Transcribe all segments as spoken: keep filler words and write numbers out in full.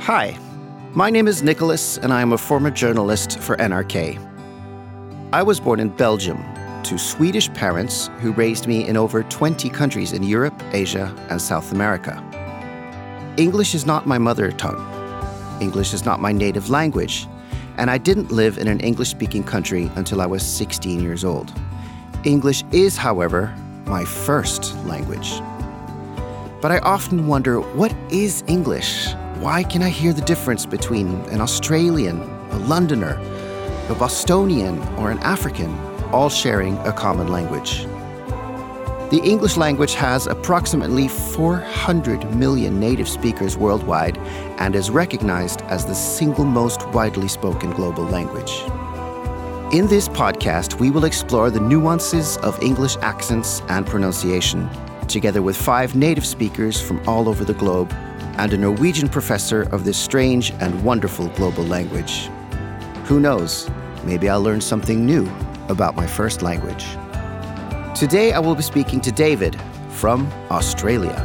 Hi, my name is Nicholas, and I am a former journalist for N R K. I was born in Belgium to Swedish parents who raised me in over twenty countries in Europe, Asia, and South America. English is not my mother tongue. English is not my native language, and I didn't live in an English-speaking country until I was sixteen years old. English is, however, my first language. But I often wonder, what is English? Why can I hear the difference between an Australian, a Londoner, a Bostonian, or an African, all sharing a common language? The English language has approximately four hundred million native speakers worldwide and is recognized as the single most widely spoken global language. In this podcast, we will explore the nuances of English accents and pronunciation, together with five native speakers from all over the globe and a Norwegian professor of this strange and wonderful global language. Who knows, maybe I'll learn something new about my first language. Today I will be speaking to David from Australia.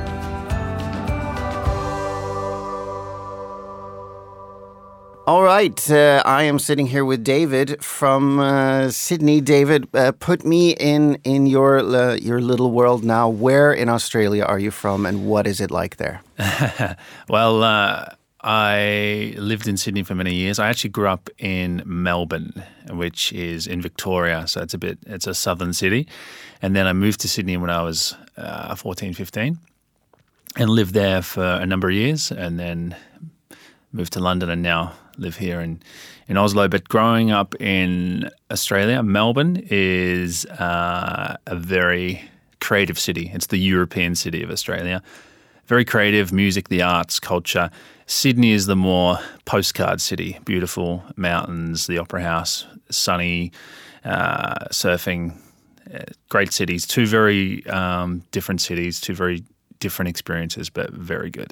All right, uh, I am sitting here with David from uh, Sydney. David, uh, put me in in your uh, your little world now. Where in Australia are you from, and what is it like there? Well, uh, I lived in Sydney for many years. I actually grew up in Melbourne, which is in Victoria, so it's a bit it's a southern city. And then I moved to Sydney when I was uh, fourteen, fifteen, and lived there for a number of years, and then moved to London and now live here in, in Oslo. But growing up in Australia, Melbourne is uh, a very creative city. It's the European city of Australia. Very creative, music, the arts, culture. Sydney is the more postcard city. Beautiful mountains, the Opera House, sunny, uh, surfing, uh, great cities. Two very um, different cities, two very different experiences, but very good.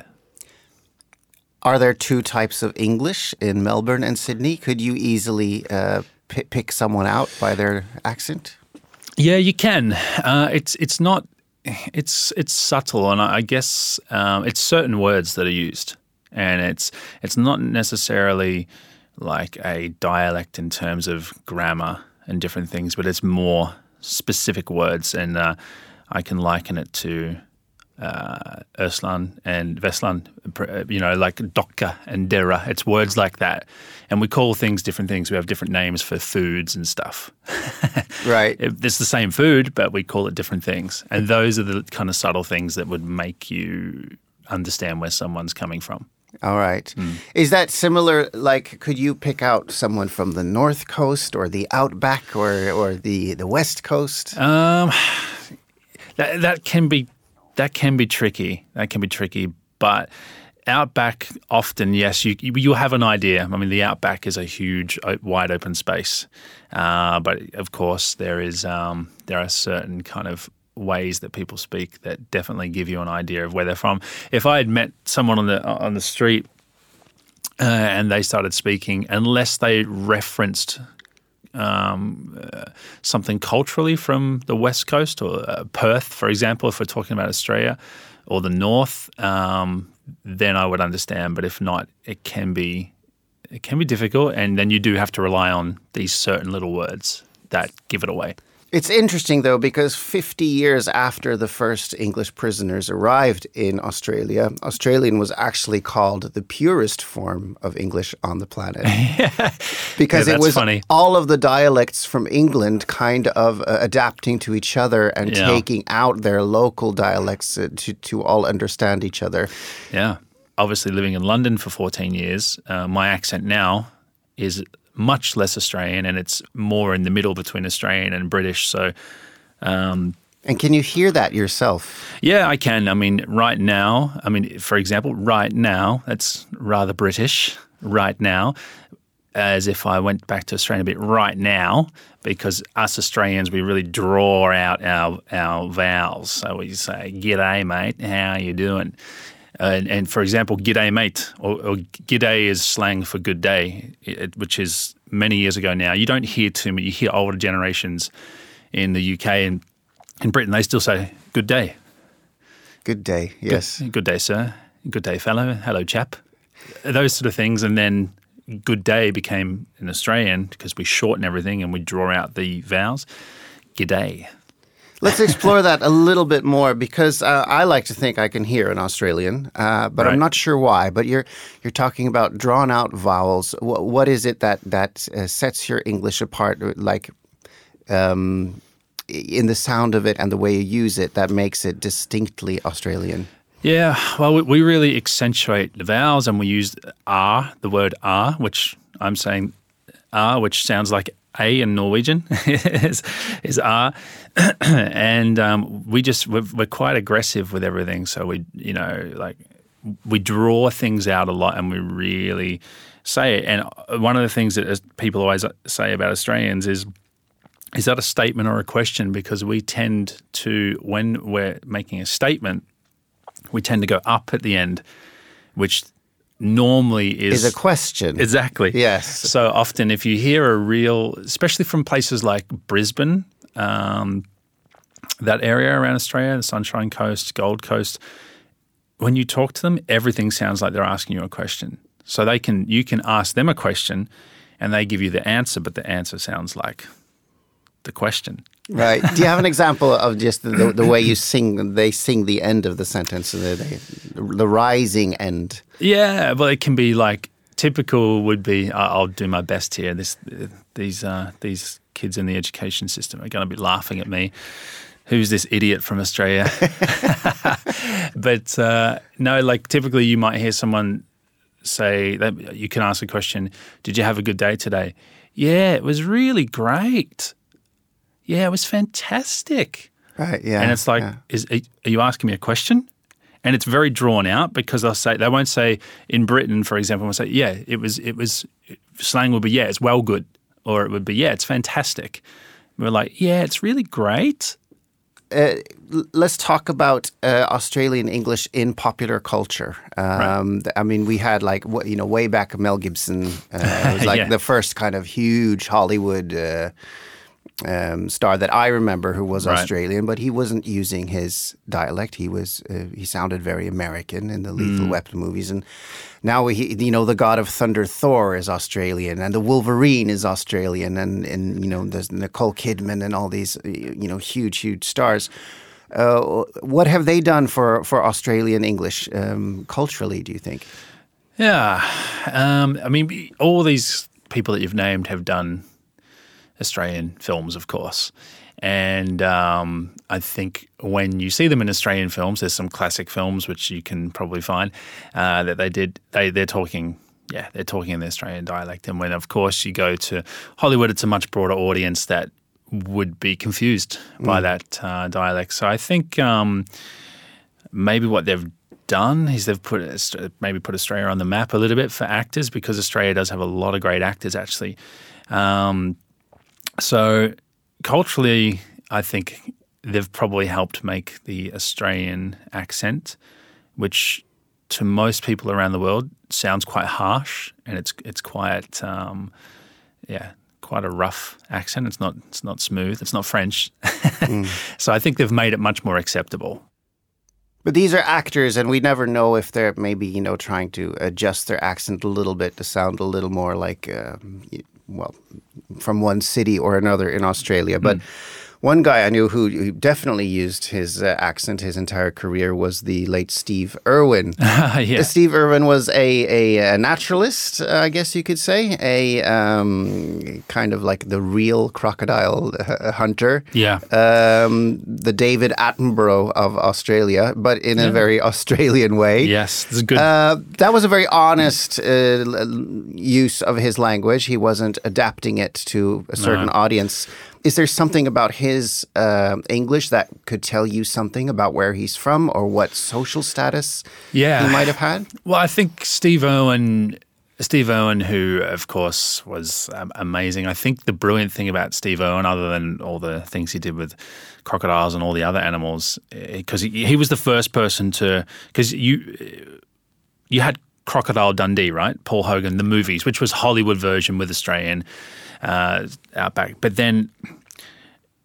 Are there two types of English in Melbourne and Sydney? Could you easily uh, p- pick someone out by their accent? Yeah, you can. Uh, it's it's not. It's it's subtle, and I guess um, it's certain words that are used, and it's it's not necessarily like a dialect in terms of grammar and different things, but it's more specific words, and uh, I can liken it to uh, Østland and Vestland, you know, like Dokka and Dera. It's words like that, and we call things different things. We have different names for foods and stuff. Right. It's the same food, but we call it different things. And those are the kind of subtle things that would make you understand where someone's coming from. All right. Mm. Is that similar, like, could you pick out someone from the North Coast or the Outback or, or the, the West Coast? Um, that, that can be that can be tricky. That can be tricky, but Outback, often, yes, you you have an idea. I mean, the Outback is a huge, wide open space, uh, but of course there is um, there are certain kind of ways that people speak that definitely give you an idea of where they're from. If I had met someone on the on the street uh, and they started speaking, unless they referenced um, uh, something culturally from the West Coast or uh, Perth, for example, if we're talking about Australia, or the North. Um, then I would understand. But if not, it can be it can be difficult, and then you do have to rely on these certain little words that give it away. It's interesting, though, because fifty years after the first English prisoners arrived in Australia, Australian was actually called the purest form of English on the planet. yeah. Because yeah, it was funny. all of the dialects from England kind of uh, adapting to each other and yeah. taking out their local dialects uh, to, to all understand each other. Yeah. Obviously, living in London for fourteen years, uh, my accent now is much less Australian, and it's more in the middle between Australian and British. So, um, and can you hear that yourself? Yeah, I can. I mean, right now, I mean, for example, right now, that's rather British, right now, as if I went back to Australia a bit right now, because us Australians, we really draw out our, our vowels. So we say, g'day, mate, how are you doing? And, and for example, g'day, mate, or, or g'day is slang for good day, it, which is many years ago now. You don't hear too many. You hear older generations in the U K and in Britain, they still say good day. Good day, yes. Good, good day, sir. Good day, fellow. Hello, chap. those sort of things. And then good day became an Australian because we shorten everything and we draw out the vowels. G'day. Let's explore that a little bit more because uh, I like to think I can hear an Australian, uh, but Right. I'm not sure why. But you're you're talking about drawn out vowels. What, what is it that that uh, sets your English apart, like um, in the sound of it and the way you use it, that makes it distinctly Australian? Yeah, well, we, we really accentuate the vowels and we use R, the word R, which I'm saying R, which sounds like A in Norwegian, is, is R. and um, we just, we're, we're quite aggressive with everything. So we, you know, like we draw things out a lot and we really say it. And one of the things that people always say about Australians is, is that a statement or a question? Because we tend to, when we're making a statement, we tend to go up at the end, which normally is... Is a question. Exactly. Yes. So often if you hear a real, especially from places like Brisbane, um, that area around Australia, the Sunshine Coast, Gold Coast, when you talk to them, everything sounds like they're asking you a question. So they can, you can ask them a question and they give you the answer, but the answer sounds like the question. Right. Do you have an example of just the, the way you sing, they sing the end of the sentence, the, the, the rising end? Yeah, well, it can be like, typical would be, I'll do my best here. This, these, uh, these kids in the education system are going to be laughing at me. Who's this idiot from Australia? But uh, no, like typically you might hear someone say, that you can ask a question, did you have a good day today? Yeah, it was really great. Yeah, it was fantastic. Right, yeah. And it's like, yeah. is are you asking me a question? And it's very drawn out because they'll say, they won't say, in Britain, for example, they'll say, yeah, it was, it was, slang would be, yeah, it's well good. Or it would be, yeah, it's fantastic. We're like, yeah, it's really great. Uh, let's talk about uh, Australian English in popular culture. Um, right. I mean, we had like, you know, way back Mel Gibson. Uh, it was like yeah. the first kind of huge Hollywood uh, um, star that I remember who was right. Australian, but he wasn't using his dialect. He was, uh, he sounded very American in the Lethal mm. Weapon movies. And now, we, you know, the God of Thunder, Thor, is Australian, and the Wolverine is Australian, and, and you know, there's Nicole Kidman and all these, you know, huge, huge stars. Uh, what have they done for, for Australian English um, culturally, do you think? Yeah. Um, I mean, all these people that you've named have done Australian films, of course. And um, I think when you see them in Australian films, there's some classic films which you can probably find uh, that they did. They they're talking, yeah, they're talking in the Australian dialect. And when, of course, you go to Hollywood, it's a much broader audience that would be confused by mm. that uh, dialect. So I think um, maybe what they've done is they've put maybe put Australia on the map a little bit for actors, because Australia does have a lot of great actors actually. Um, so. Culturally, I think they've probably helped make the Australian accent, which to most people around the world sounds quite harsh, and it's it's quite um, yeah quite a rough accent. It's not it's not smooth. It's not French. mm. So I think they've made it much more acceptable. But these are actors, and we never know if they're maybe you know trying to adjust their accent a little bit to sound a little more like. Uh, well, from one city or another in Australia. But mm. one guy I knew who, who definitely used his uh, accent his entire career was the late Steve Irwin. yeah. Steve Irwin was a, a, a naturalist, uh, I guess you could say, a um, kind of like the real crocodile uh, hunter. Yeah. Um, the David Attenborough of Australia, but in yeah. a very Australian way. Yes, this is good. Uh, that was a very honest uh, use of his language. He wasn't adapting it to a certain no. audience. Is there something about his uh, English that could tell you something about where he's from or what social status yeah. he might have had? Well, I think Steve Irwin, Steve Irwin, who of course was um, amazing. I think the brilliant thing about Steve Irwin, other than all the things he did with crocodiles and all the other animals, because he, he was the first person to, because you you had Crocodile Dundee, right? Paul Hogan, the movies, which was Hollywood version with Australian uh, outback. But then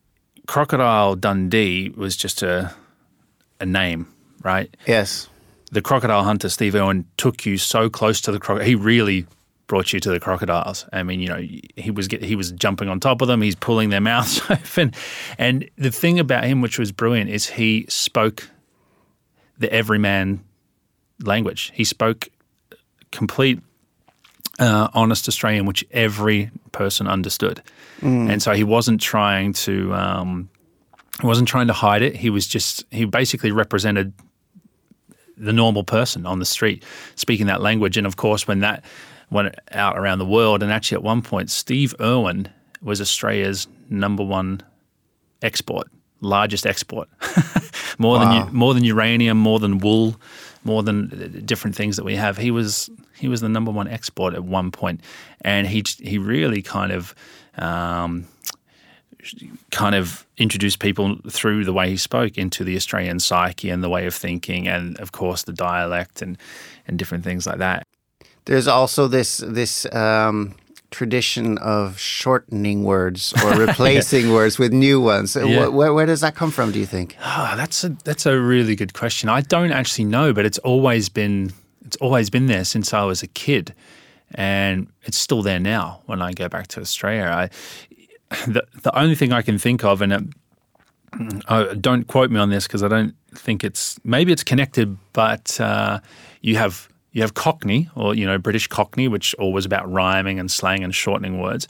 Crocodile Dundee was just a a name, right? Yes. the crocodile hunter, Steve Irwin, took you so close to the crocodile. He really brought you to the crocodiles. I mean, you know, he was get, he was jumping on top of them. He's pulling their mouths open. And the thing about him, which was brilliant, is he spoke the everyman language. He spoke complete, uh, honest Australian, which every person understood. Mm. And so he wasn't trying to um, he wasn't trying to hide it. He was just he basically represented the normal person on the street speaking that language. And of course, when that went out around the world, and actually at one point, Steve Irwin was Australia's number one export, largest export, more wow. than more than uranium, more than wool, more than different things that we have. He was he was the number one export at one point, and he he really kind of um, kind of introduced people through the way he spoke into the Australian psyche and the way of thinking, and of course the dialect and and different things like that. There's also this this um, tradition of shortening words or replacing yeah. words with new ones. Yeah. Where, where does that come from, do you think? Oh, that's a that's a really good question. I don't actually know, but it's always been it's always been there since I was a kid, and it's still there now when I go back to Australia. I, the the only thing I can think of, and it, uh, don't quote me on this because I don't think it's maybe it's connected, but uh, you have. You have Cockney, or, you know, British Cockney, which all was about rhyming and slang and shortening words.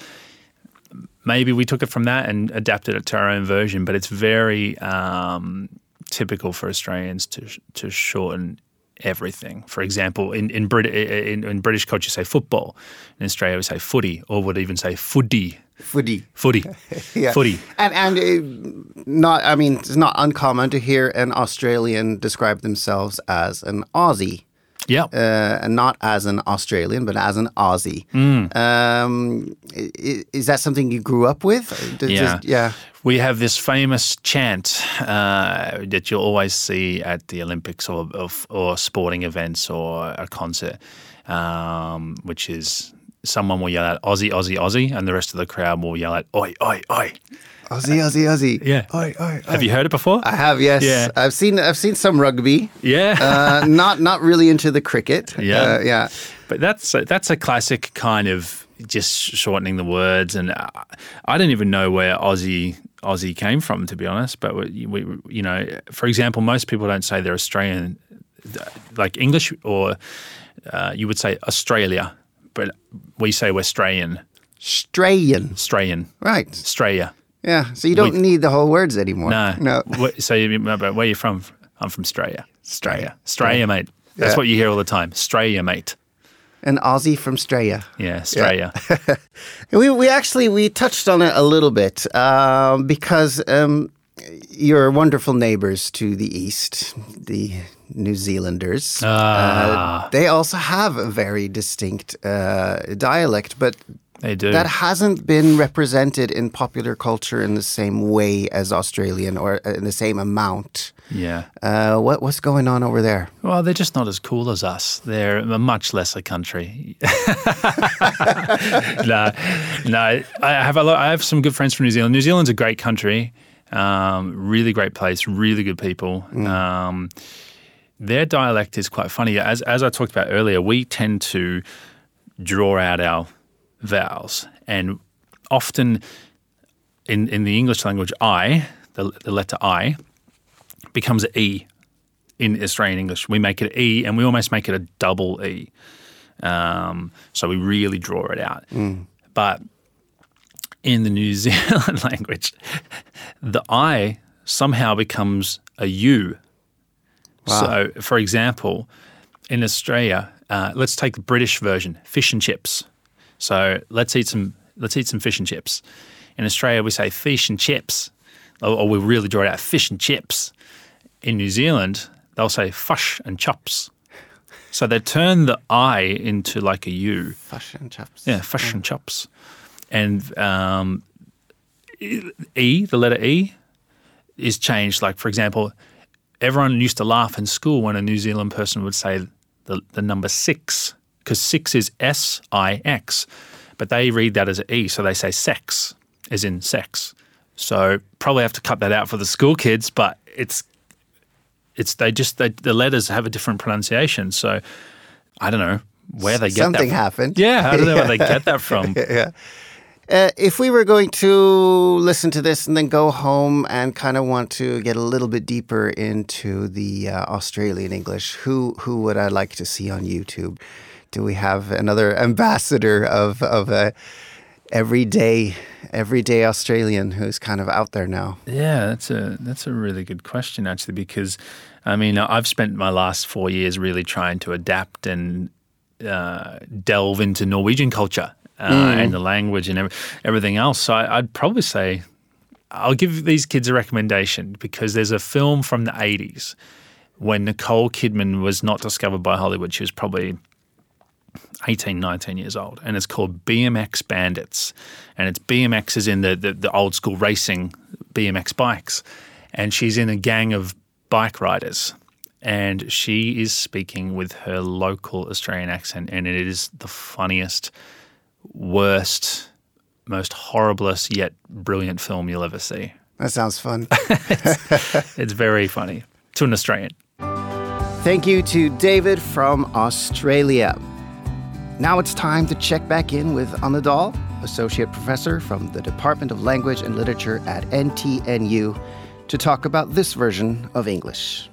Maybe we took it from that and adapted it to our own version, but it's very um, typical for Australians to to shorten everything. For example, in in, Brit- in in British culture, you say football. In Australia, we say footy, or would even say footy. Footy. Footy. yeah. Footy. And, and uh, not, I mean, it's not uncommon to hear an Australian describe themselves as an Aussie. Yeah, uh, and not as an Australian, but as an Aussie. Mm. Um, is, is that something you grew up with? Does, yeah, does, yeah. We have this famous chant uh, that you'll always see at the Olympics or or, or sporting events or a concert, um, which is someone will yell out "Aussie, Aussie, Aussie," and the rest of the crowd will yell out "Oi, oi, oi." Aussie, Aussie, Aussie. Yeah. Oi, oi, oi. Have you heard it before? I have, yes. Yeah. I've seen I've seen some rugby. Yeah. uh, not not really into the cricket. Yeah. Uh, yeah. But that's a, that's a classic kind of just shortening the words, and I, I don't even know where Aussie Aussie came from, to be honest. But we, we, you know, for example, most people don't say they're Australian, like English, or uh, you would say Australia, but we say we're Australian. Australian. Australian. Right. Australia. Yeah, so you don't we, need the whole words anymore. No. No. So you, where are you from? I'm from Australia. Australia. Australia, yeah. mate. That's yeah. what you hear all the time. Australia, mate. An Aussie from Australia. Yeah, Australia. Yeah. we we actually, we touched on it a little bit um, because um, your wonderful neighbours to the east, the New Zealanders, ah. uh, they also have a very distinct uh, dialect, but they do. That hasn't been represented in popular culture in the same way as Australian, or in the same amount. Yeah. Uh, what what's going on over there? Well, they're just not as cool as us. They're a much lesser country. no, no. I have a lot. I have some good friends from New Zealand. New Zealand's a great country, um, really great place, really good people. Mm. Um, their dialect is quite funny. As as I talked about earlier, we tend to draw out our vowels, and often in in the English language, I, the, the letter I, becomes an E in Australian English. We make it an E, and we almost make it a double E. Um, so we really draw it out. Mm. But in the New Zealand language, the I somehow becomes a U. Wow. So, for example, in Australia, uh, let's take the British version, fish and chips. So let's eat some let's eat some fish and chips. In Australia, we say fish and chips, or, or we really draw it out, fish and chips. In New Zealand, they'll say fush and chops. So they turn the I into like a U. Fush and chops. Yeah, fush yeah. and chops. And um, E, the letter E, is changed. Like, for example, everyone used to laugh in school when a New Zealand person would say the, the number six, because six is S I X, but they read that as an E, so they say sex, as in sex. So probably have to cut that out for the school kids, but it's it's they just they, the letters have a different pronunciation. So I don't know where they get Something that from. happened. Yeah, I don't know where they get that from. yeah. Uh, if we were going to listen to this and then go home and kind of want to get a little bit deeper into the uh, Australian English, who who would I like to see on YouTube? Do we have another ambassador of of a everyday everyday Australian who's kind of out there now? Yeah, that's a that's a really good question actually, because I mean I've spent my last four years really trying to adapt and uh, delve into Norwegian culture. Uh, mm. and the language and every, everything else. So I, I'd probably say I'll give these kids a recommendation, because there's a film from the eighties when Nicole Kidman was not discovered by Hollywood. She was probably eighteen, nineteen years old, and it's called B M X Bandits. And it's B M X is in the, the, the old school racing B M X bikes, and she's in a gang of bike riders. And she is speaking with her local Australian accent, and it is the funniest, worst, most horriblest yet brilliant film you'll ever see. That sounds fun. it's, it's very funny to an Australian. Thank you to David from Australia. Now it's time to check back in with Anne Dahl, Associate Professor from the Department of Language and Literature at N T N U, to talk about this version of English.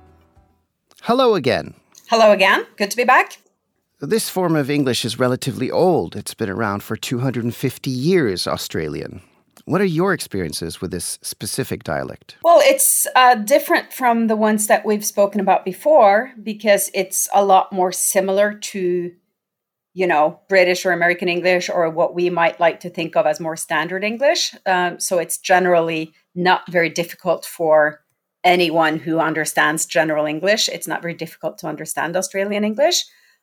Hello again. Hello again. Good to be back. This form of English is relatively old. It's been around for two hundred fifty years, Australian. What are your experiences with this specific dialect? Well, it's uh, different from the ones that we've spoken about before, because it's a lot more similar to, you know, British or American English, or what we might like to think of as more standard English. Um, so it's generally not very difficult for anyone who understands general English. It's not very difficult to understand Australian English.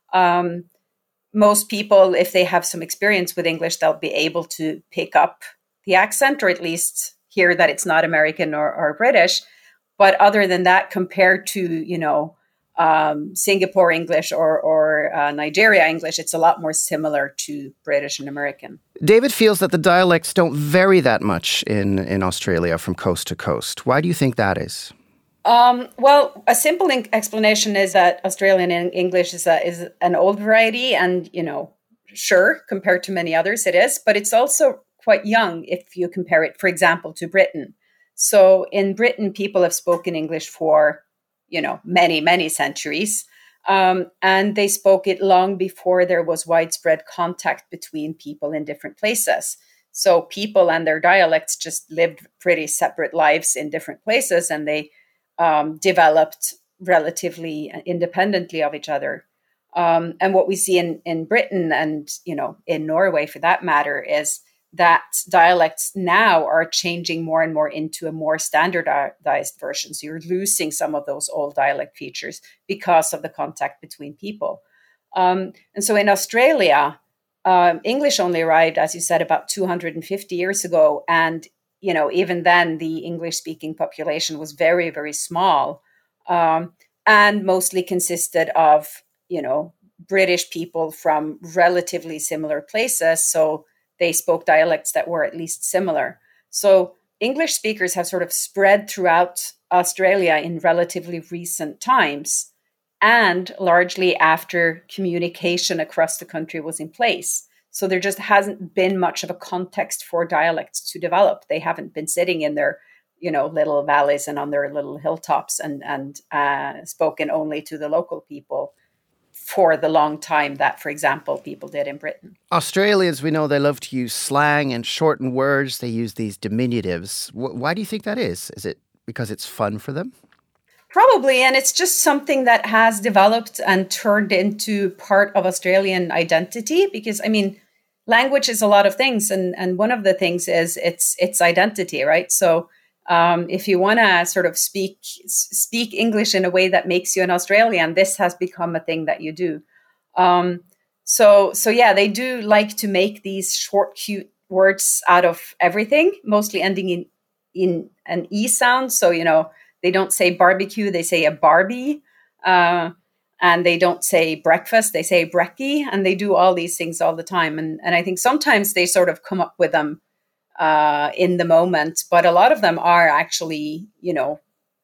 Um, most people, if they have some experience with English, they'll be able to pick up the accent, or at least hear that it's not American or, or British. But other than that, compared to, you know, um, Singapore English or, or uh, Nigeria English, it's a lot more similar to British and American. David feels that the dialects don't vary that much in, in Australia from coast to coast. Why do you think that is? Um, well, a simple in- explanation is that Australian English is a, is an old variety, and, you know, sure, compared to many others it is, but it's also quite young if you compare it, for example, to Britain. So in Britain, people have spoken English for, you know, many, many centuries, um, and they spoke it long before there was widespread contact between people in different places. So people and their dialects just lived pretty separate lives in different places, and they Um, developed relatively independently of each other. Um, and what we see in, in Britain and, you know, in Norway for that matter, is that dialects now are changing more and more into a more standardized version. So you're losing some of those old dialect features because of the contact between people. Um, and so in Australia, um, English only arrived, as you said, about two hundred fifty years ago. And you know, even then, the English-speaking population was very, very small, um, and mostly consisted of, you know, British people from relatively similar places. So they spoke dialects that were at least similar. So English speakers have sort of spread throughout Australia in relatively recent times, and largely after communication across the country was in place. So there just hasn't been much of a context for dialects to develop. They haven't been sitting in their, you know, little valleys and on their little hilltops and and uh, spoken only to the local people for the long time that, for example, people did in Britain. Australians, we know they love to use slang and shorten words. They use these diminutives. W- why do you think that is? Is it because it's fun for them? Probably, and it's just something that has developed and turned into part of Australian identity, because, I mean, language is a lot of things, and, and one of the things is its its identity, right? So um, if you want to sort of speak speak English in a way that makes you an Australian, this has become a thing that you do. Um, so, so yeah, they do like to make these short, cute words out of everything, mostly ending in, in an E sound. So, you know, they don't say barbecue, they say a Barbie. Uh, and they don't say breakfast, they say brekkie. And they do all these things all the time. And, and I think sometimes they sort of come up with them uh, in the moment. But a lot of them are actually, you know,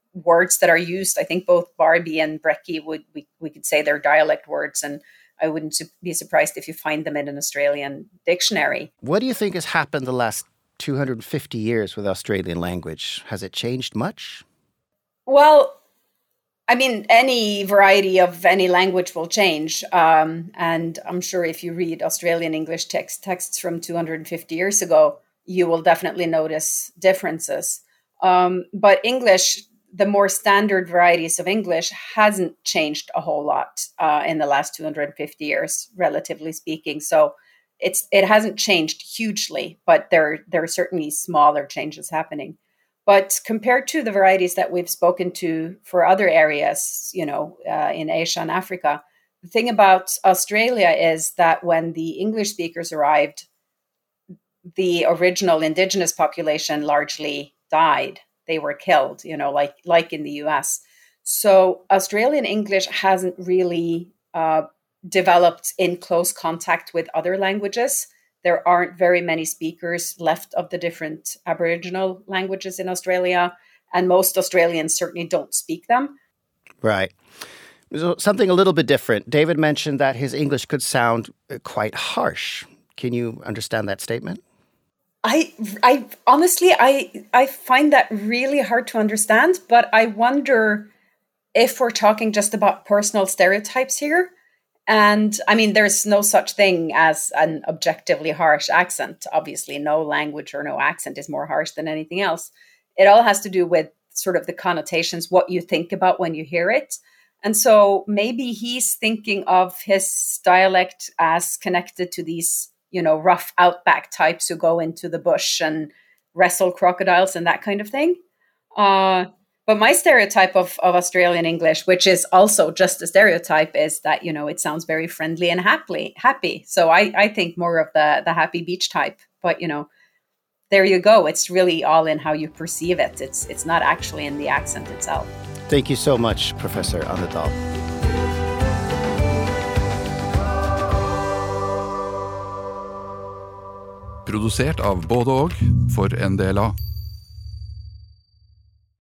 words that are used. I think both Barbie and Brekkie would, we, we could say they're dialect words, and I wouldn't be surprised if you find them in an Australian dictionary. What do you think has happened the last two hundred fifty years with Australian language? Has it changed much? Well, I mean, any variety of any language will change. Um, and I'm sure if you read Australian English text, texts from two hundred fifty years ago, you will definitely notice differences. Um, but English, the more standard varieties of English, hasn't changed a whole lot uh, in the last two hundred fifty years, relatively speaking. So it's it hasn't changed hugely, but there, there are certainly smaller changes happening. But compared to the varieties that we've spoken to for other areas, you know, uh, in Asia and Africa, the thing about Australia is that when the English speakers arrived, the original indigenous population largely died. They were killed, you know, like like in the U S. So Australian English hasn't really uh, developed in close contact with other languages. There aren't very many speakers left of the different Aboriginal languages in Australia, and most Australians certainly don't speak them. Right. So something a little bit different. David mentioned that his English could sound quite harsh. Can you understand that statement? I, I honestly, I, I find that really hard to understand, but I wonder if we're talking just about personal stereotypes here. And I mean, there's no such thing as an objectively harsh accent. Obviously, no language or no accent is more harsh than anything else. It all has to do with sort of the connotations, what you think about when you hear it. And so maybe he's thinking of his dialect as connected to these, you know, rough outback types who go into the bush and wrestle crocodiles and that kind of thing. Uh, But my stereotype of, of Australian English, which is also just a stereotype, is that, you know, it sounds very friendly and happy. happy. So I, I think more of the, the happy beach type. But, you know, there you go. It's really all in how you perceive it. It's, it's not actually in the accent itself. Thank you so much, Professor Anne Dahl. Produsert av både og for N D L A.